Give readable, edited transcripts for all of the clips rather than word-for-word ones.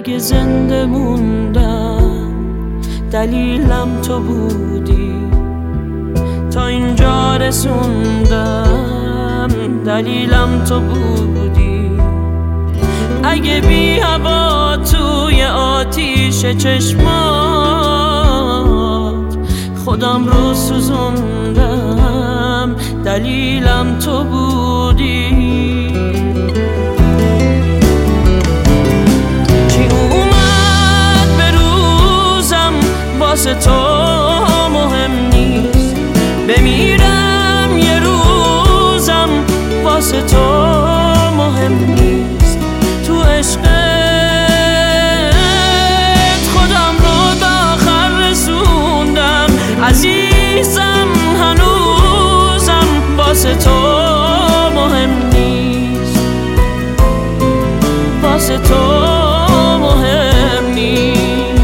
اگه زنده موندم دلیلم تو بودی، تا اینجا رسوندم دلیلم تو بودی. اگه بی هوا توی آتیش چشمات خودم رو سوزوندم دلیلم تو بودی. چی اومد به روزم واسه تو مهم نیست، بمیرم یه روزم واسه تو مهم نیست. تو عشقت خودم رو به آخر رسوندم، عزیزم هنوزم واسه تو مهم نیست، واسه تو مهم نیست.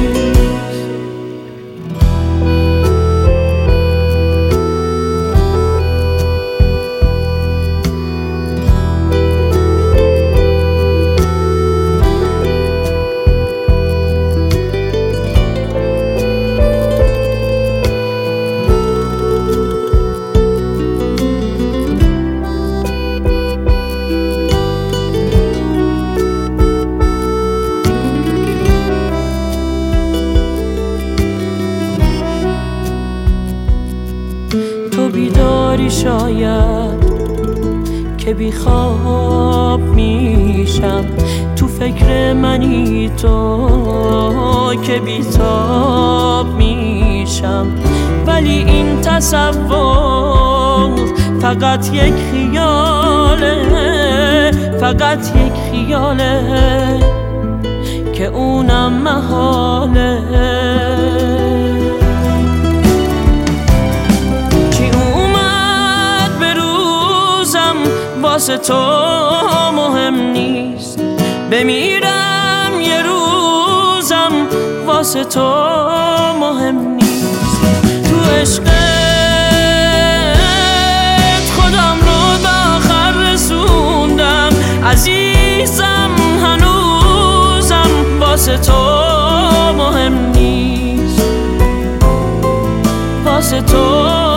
تو بیداری شاید که بی خواب میشم، تو فکر منی تو که بی تاب میشم. ولی این تصور فقط یک خیاله، فقط یک خیاله که اونم محاله. واسه تو مهم نیست، بمیرم یه روزم واسه تو مهم نیست. تو عشقت خودم رو به آخر رسوندم، عزیزم هنوزم واسه تو مهم نیست، واسه تو